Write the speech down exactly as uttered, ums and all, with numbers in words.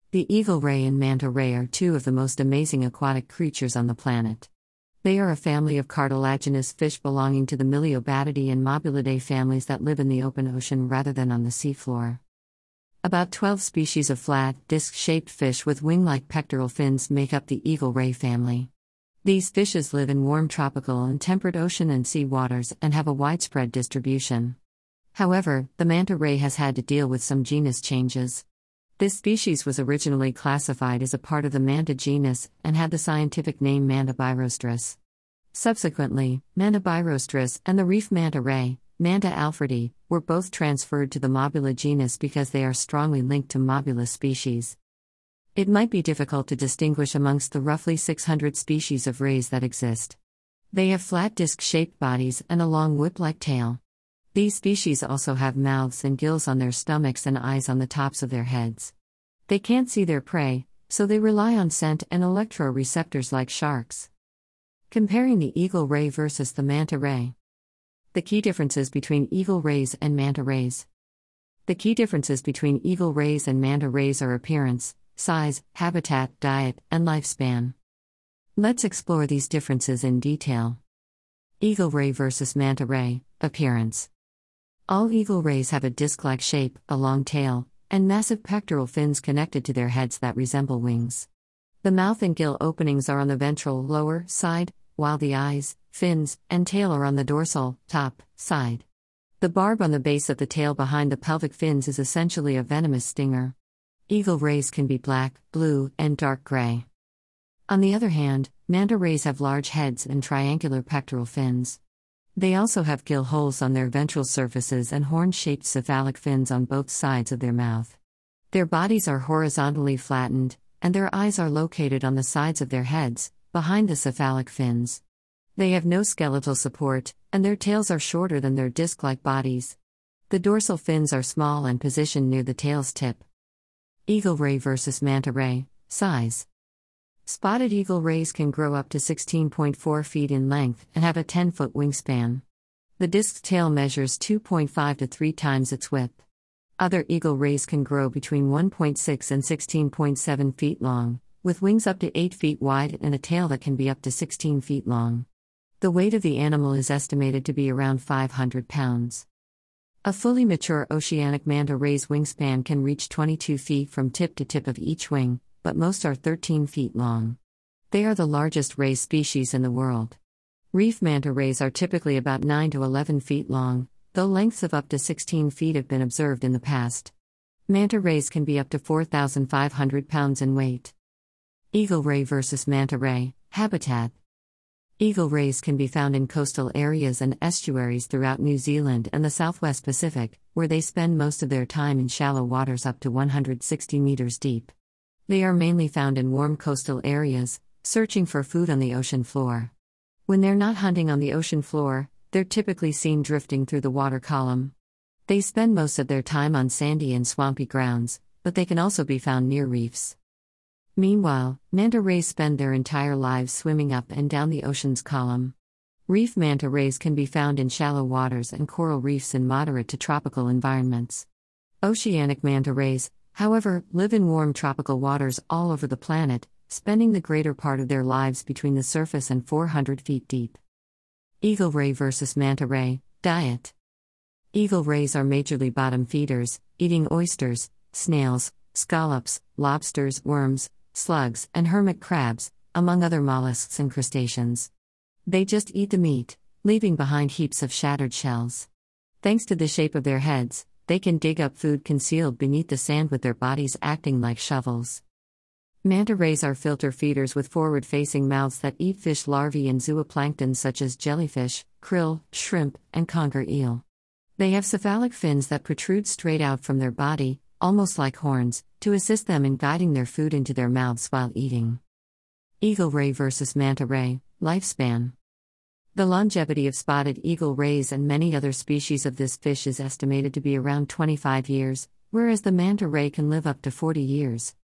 The eagle ray and manta ray are two of the most amazing aquatic creatures on the planet. They are a family of cartilaginous fish belonging to the Myliobatidae and Mobulidae families that live in the open ocean rather than on the seafloor. About twelve species of flat, disc-shaped fish with wing-like pectoral fins make up the eagle ray family. These fishes live in warm tropical and temperate ocean and sea waters and have a widespread distribution. However, the manta ray has had to deal with some genus changes. This species was originally classified as a part of the manta genus and had the scientific name Manta birostris. Subsequently, Manta birostris and the reef manta ray, Manta alfredi, were both transferred to the Mobula genus because they are strongly linked to Mobula species. It might be difficult to distinguish amongst the roughly six hundred species of rays that exist. They have flat disc-shaped bodies and a long whip-like tail. These species also have mouths and gills on their stomachs and eyes on the tops of their heads. They can't see their prey, so they rely on scent and electroreceptors like sharks. Comparing the eagle ray versus the manta ray. The key differences between eagle rays and manta rays. The key differences between eagle rays and manta rays are appearance, size, habitat, diet, and lifespan. Let's explore these differences in detail. Eagle ray versus manta ray. Appearance. All eagle rays have a disc-like shape, a long tail, and massive pectoral fins connected to their heads that resemble wings. The mouth and gill openings are on the ventral lower side, while the eyes, fins, and tail are on the dorsal top side. The barb on the base of the tail behind the pelvic fins is essentially a venomous stinger. Eagle rays can be black, blue, and dark gray. On the other hand, manta rays have large heads and triangular pectoral fins. They also have gill holes on their ventral surfaces and horn-shaped cephalic fins on both sides of their mouth. Their bodies are horizontally flattened, and their eyes are located on the sides of their heads, behind the cephalic fins. They have no skeletal support, and their tails are shorter than their disc-like bodies. The dorsal fins are small and positioned near the tail's tip. Eagle ray versus manta ray. Size. Spotted eagle rays can grow up to sixteen point four feet in length and have a ten-foot wingspan. The disc's tail measures two point five to three times its width. Other eagle rays can grow between one point six and sixteen point seven feet long, with wings up to eight feet wide and a tail that can be up to sixteen feet long. The weight of the animal is estimated to be around five hundred pounds. A fully mature oceanic manta ray's wingspan can reach twenty-two feet from tip to tip of each wing, but most are thirteen feet long. They are the largest ray species in the world. Reef manta rays are typically about nine to eleven feet long, though lengths of up to sixteen feet have been observed in the past. Manta rays can be up to four thousand five hundred pounds in weight. Eagle ray versus manta ray. Habitat. Eagle rays can be found in coastal areas and estuaries throughout New Zealand and the Southwest Pacific, where they spend most of their time in shallow waters up to one hundred sixty meters deep. They are mainly found in warm coastal areas, searching for food on the ocean floor. When they're not hunting on the ocean floor, they're typically seen drifting through the water column. They spend most of their time on sandy and swampy grounds, but they can also be found near reefs. Meanwhile, manta rays spend their entire lives swimming up and down the ocean's column. Reef manta rays can be found in shallow waters and coral reefs in moderate to tropical environments. Oceanic manta rays, however, live in warm tropical waters all over the planet, spending the greater part of their lives between the surface and four hundred feet deep. Eagle ray versus manta ray. Diet. Eagle rays are majorly bottom feeders, eating oysters, snails, scallops, lobsters, worms, slugs, and hermit crabs, among other mollusks and crustaceans. They just eat the meat, leaving behind heaps of shattered shells. Thanks to the shape of their heads, they can dig up food concealed beneath the sand with their bodies acting like shovels. Manta rays are filter feeders with forward-facing mouths that eat fish larvae and zooplankton such as jellyfish, krill, shrimp, and conger eel. They have cephalic fins that protrude straight out from their body, almost like horns, to assist them in guiding their food into their mouths while eating. Eagle ray versus manta ray. Lifespan. The longevity of spotted eagle rays and many other species of this fish is estimated to be around twenty-five years, whereas the manta ray can live up to forty years.